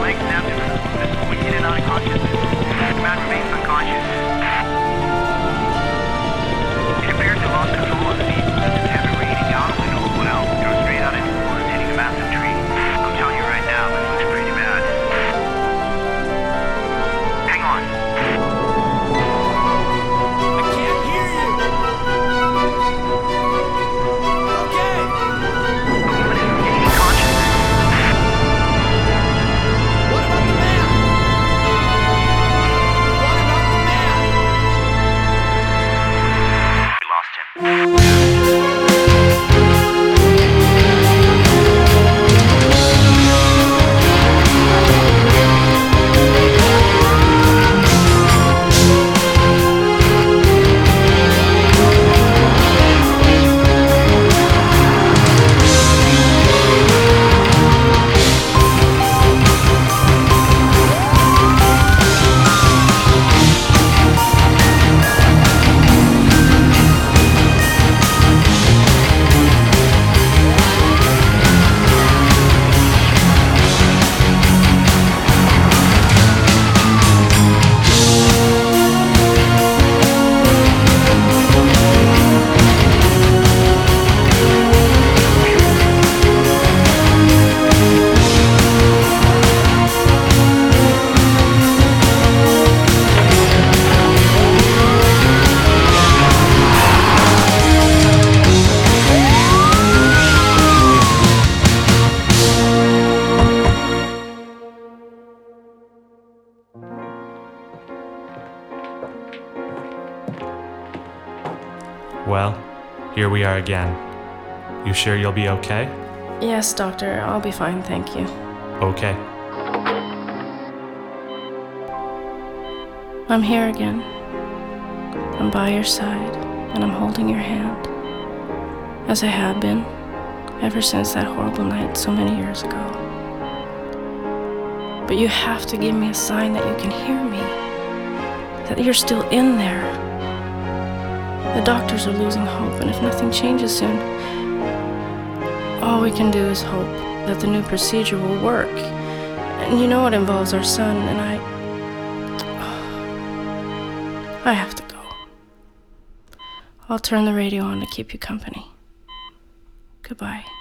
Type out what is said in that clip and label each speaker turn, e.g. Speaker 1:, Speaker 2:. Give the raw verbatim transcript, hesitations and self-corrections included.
Speaker 1: Mike, now to this point in and out of consciousness. The man remains unconscious. It appears to have lost control of the vehicle since its heavy rating out of window well. Drove straight out into the woods, hitting a massive tree. I'm telling you right now, this looks pretty bad. Hang on.
Speaker 2: I can't hear you! Okay!
Speaker 1: The woman is regaining consciousness.
Speaker 2: What about the man? What about the man?
Speaker 1: We lost him.
Speaker 3: Well, here we are again. You sure you'll be okay?
Speaker 4: Yes, doctor, I'll be fine, thank you.
Speaker 3: Okay.
Speaker 4: I'm here again. I'm by your side, and I'm holding your hand. As I have been, ever since that horrible night so many years ago. But you have to give me a sign that you can hear me. That you're still in there. The doctors are losing hope, and if nothing changes soon, all we can do is hope that the new procedure will work. And you know it involves our son, and I... I have to go. I'll turn the radio on to keep you company. Goodbye.